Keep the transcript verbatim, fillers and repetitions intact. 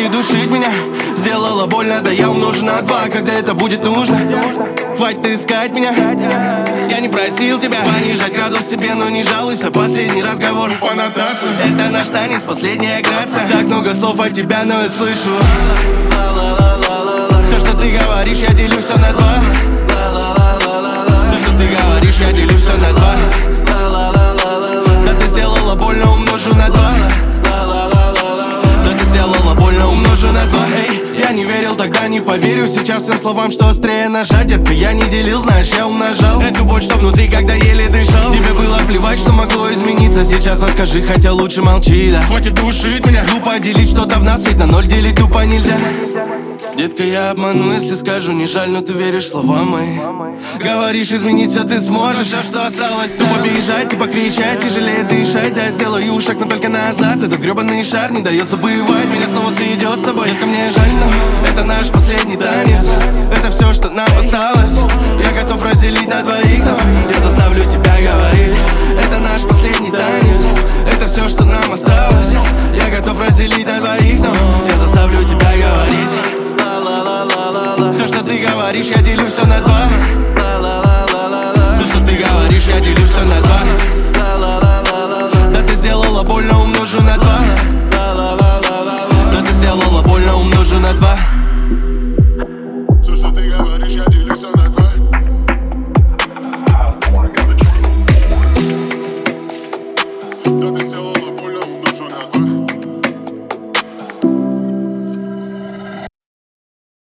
Хватит душить меня, сделала больно, да я умножу на два, когда это будет нужно. Хватит искать меня, я не просил тебя понижать градус себе, но не жалуйся, последний разговор по нотации. Это наш танец, последняя грация. Так много слов от тебя, но я слышу все, что ты говоришь, я делю все на два. Все, что ты говоришь, я делю все на два. Да ты сделала больно, умножу на два. Да ты сделала больно, умножу на два. Эй, я не верил, тогда не поверю сейчас всем словам, что острее ножа. Детка, я не делил, знаешь, я умножал эту боль, что внутри, когда еле дышал. Тебе было плевать, что могло измениться. Сейчас расскажи, хотя лучше молчи, да. Хватит душить меня, глупо делить что-то в нас, ведь на ноль делить тупо нельзя. Детка, я обману, если скажу, не жаль, но ты веришь словам моим. Говоришь, изменить все ты сможешь, все, что осталось, тупо бежать, тупо кричать, тяжелее дышать. Да, я сделаю шаг, но только назад. Этот гребаный шар не дает забывать. Меня снова сведет с тобой. Детка, мне жаль, но это наш последний танец. Это все, что нам осталось. Я готов разделить на двоих, но я заставлю тебя говорить. Это наш последний танец. Это все, что нам осталось. Я готов разделить на двоих, но я заставлю тебя говорить. Все, что ты говоришь, я делю все на два. Все, что ты говоришь, я делю все на два. Да ты сделала больно, умножу на два. Да ты сделала больно, умножу на два.